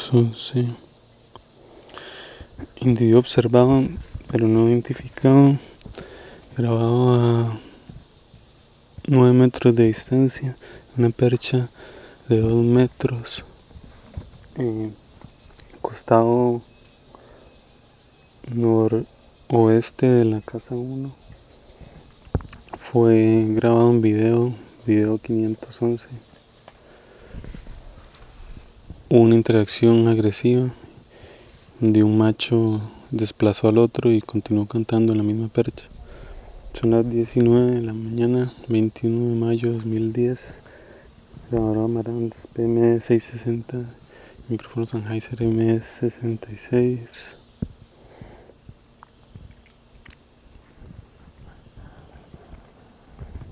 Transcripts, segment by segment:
511. Individuo observado pero no identificado, grabado a 9 metros de distancia, una percha de 2 metros, costado noroeste de la casa 1. Fue grabado en video 511. Hubo una interacción agresiva donde un macho desplazó al otro y continuó cantando en la misma percha. Son las 19 de la mañana, 21 de mayo de 2010. Grabadora Marantz PM660, micrófono Sennheiser MS66.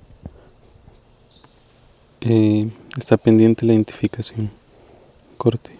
Está pendiente la identificación. Corte.